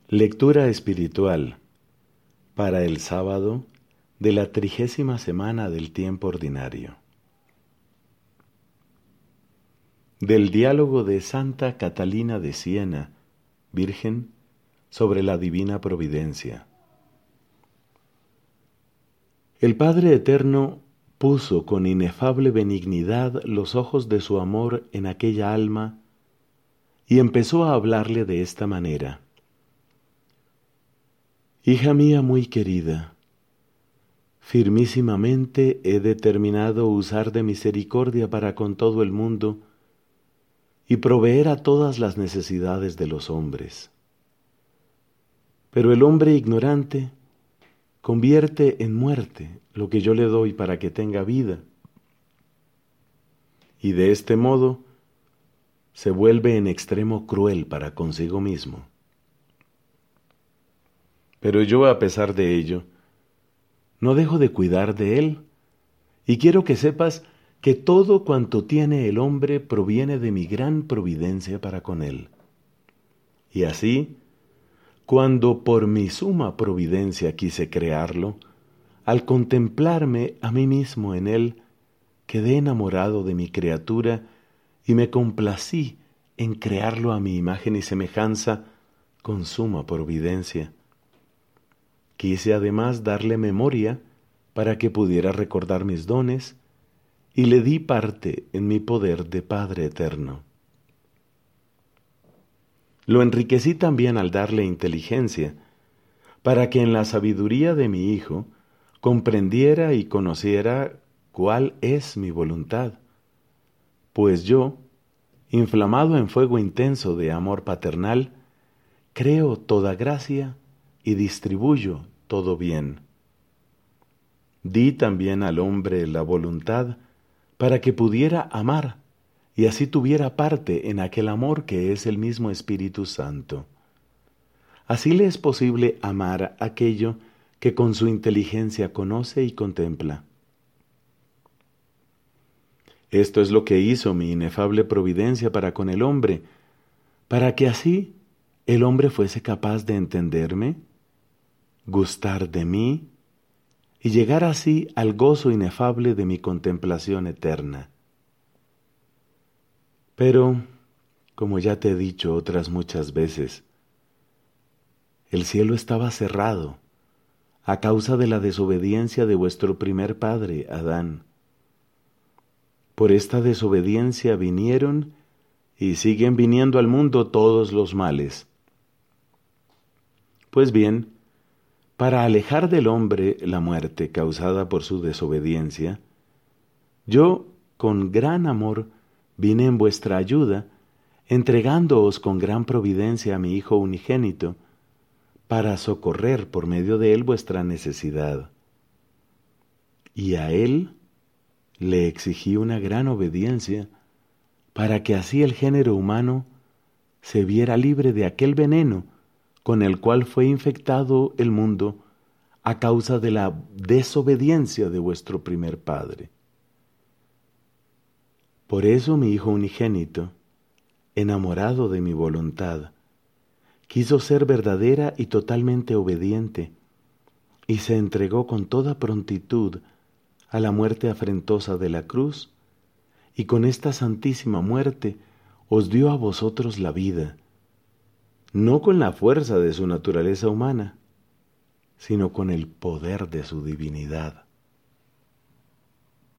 Lectura espiritual para el sábado de la 30ª semana del tiempo ordinario. Del diálogo de Santa Catalina de Siena, Virgen, sobre la Divina Providencia. El Padre Eterno puso con inefable benignidad los ojos de su amor en aquella alma y empezó a hablarle de esta manera: Hija mía muy querida, firmísimamente he determinado usar de misericordia para con todo el mundo y proveer a todas las necesidades de los hombres. Pero el hombre ignorante convierte en muerte lo que yo le doy para que tenga vida, y de este modo se vuelve en extremo cruel para consigo mismo. Pero yo, a pesar de ello, no dejo de cuidar de él, y quiero que sepas que todo cuanto tiene el hombre proviene de mi gran providencia para con él. Y así, cuando por mi suma providencia quise crearlo, al contemplarme a mí mismo en él, quedé enamorado de mi criatura y me complací en crearlo a mi imagen y semejanza con suma providencia. Quise además darle memoria para que pudiera recordar mis dones, y le di parte en mi poder de Padre Eterno. Lo enriquecí también al darle inteligencia, para que en la sabiduría de mi Hijo comprendiera y conociera cuál es mi voluntad, pues yo, inflamado en fuego intenso de amor paternal, creo toda gracia y distribuyo todo bien. Di también al hombre la voluntad para que pudiera amar y así tuviera parte en aquel amor que es el mismo Espíritu Santo. Así le es posible amar aquello que con su inteligencia conoce y contempla. Esto es lo que hizo mi inefable providencia para con el hombre, para que así el hombre fuese capaz de entenderme, gustar de mí y llegar así al gozo inefable de mi contemplación eterna. Pero, como ya te he dicho otras muchas veces, el cielo estaba cerrado a causa de la desobediencia de vuestro primer padre, Adán. Por esta desobediencia vinieron y siguen viniendo al mundo todos los males. Pues bien, para alejar del hombre la muerte causada por su desobediencia, yo, con gran amor, vine en vuestra ayuda, entregándoos con gran providencia a mi Hijo unigénito, para socorrer por medio de él vuestra necesidad. Y a él le exigí una gran obediencia, para que así el género humano se viera libre de aquel veneno con el cual fue infectado el mundo a causa de la desobediencia de vuestro primer padre. Por eso mi Hijo unigénito, enamorado de mi voluntad, quiso ser verdadera y totalmente obediente, y se entregó con toda prontitud a la muerte afrentosa de la cruz, y con esta santísima muerte os dio a vosotros la vida, no con la fuerza de su naturaleza humana, sino con el poder de su divinidad.